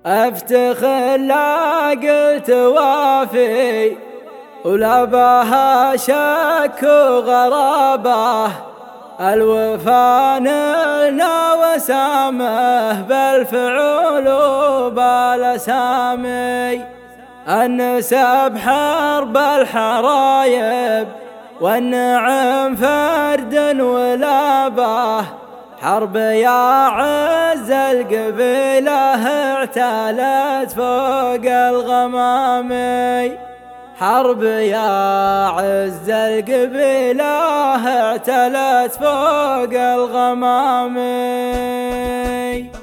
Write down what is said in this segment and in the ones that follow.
افتخر لا قلت وافي ولا بها شك وغرابة، الوفا نلنا وسامه بالفعول وبالاسامي، النسب حرب الحرايب والنعم فرد ولابه، حرب يا عز القبيلة اعتلت فوق الغمامي، حرب يا عز القبيلة اعتلت فوق الغمامي.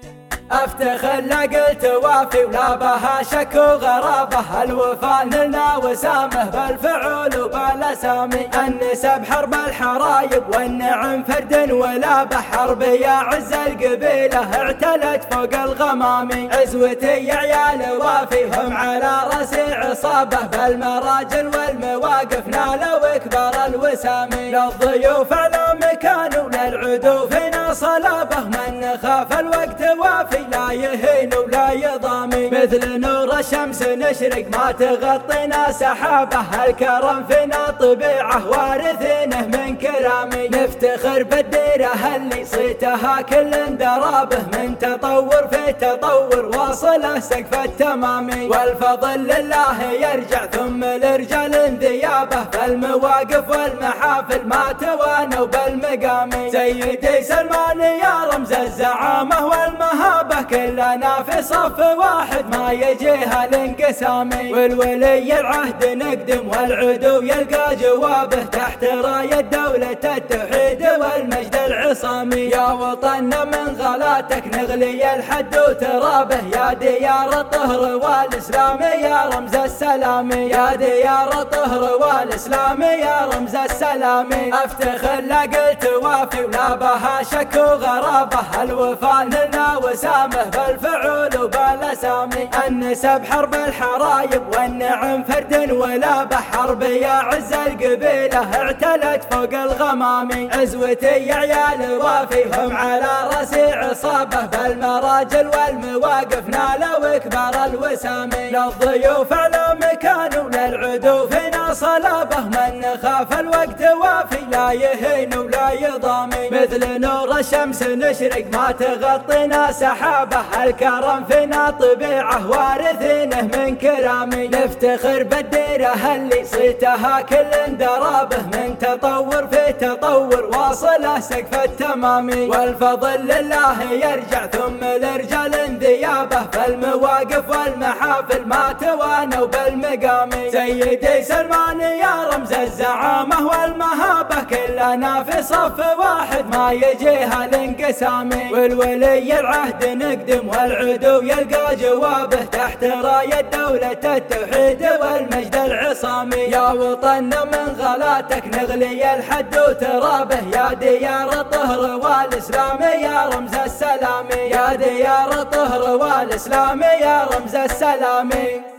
افتخر لا قلت وافي ولا بها شك وغرابة، الوفا نلنا وسامه بالفعول وبالاسامي، النسب حرب الحرايب والنعم فرد ولابه، حرب يا عز القبيلة اعتلت فوق الغمامي، عزوتي يا عيال وافي هم على راسي عصابة، بالمراجل والمواقف نالوا كبار الوسامي، للضيوف على مكان وللعدو فينا صلابة، من خاف الوقت وافي لا يهين ولا يضامي، مثل نور الشمس نشرق ما تغطينا سحابه، الكرم فينا طبيعه وارثينه من كرامي، نفتخر بالديره اللي صيتها كل درابه، من تطور في تطور واصله سقف التمامي، والفضل لله يرجع ثم لرجال انذيابه، فالمواقف والمحافل ما توانوا بالمقامي، سيدي سلمان يا رمز الزعامه والمهابه، كلنا في صف واحد ما يجيها الانقسامي، والولي العهد نقدم والعدو يلقى جوابه، تحت راية دولة التوحيد والمجد العصامي، يا وطننا من غلاتك نغلي الحد وترابه، يا ديار الطهر والاسلام يا رمز السلام، يا ديار الطهر والاسلام يا رمز السلام، افتخر لا قلت وافي ولا بها شك وغرابة، الوفا نلنا وسامه بالفعول وبالاسامي، النسب حرب الحرايب والنعم فرد ولابه، حرب يا عز القبيلة اعتلت فوق الغمامي، عزوتي يا عيال وافي هم على راسي عصابة، بالمراجل والمواقف نالوا كبار الوسامي، للضيوف على مكان وللعدو فينا صلابة، من خاف الوقت وافي لا يهين ولا يضامي، مثل نور الشمس نشرق ما تغطينا سحابة، الكرم فينا طبيعه وارثينه من كرامي، نفتخر بالديره اللي صيتها كل درابه، من تطور في تطور واصله سقف التمامي، والفضل لله يرجع ثم لرجال انذيابه، فالمواقف والمحافل ما توانوا بالمقامي، سيدي سلمان يا رمز الزعامه والمهابه، كلنا في صف واحد ما يجيها الانقسامي، والولي العهد نقدم والعدو يلقى جوابه، تحت راية دولة التوحيد والمجد العصامي، يا وطننا من غلاتك نغلي الحد وترابه، يا ديار الطهر والاسلام يا رمز السلام، يا ديار الطهر والاسلام يا رمز السلام.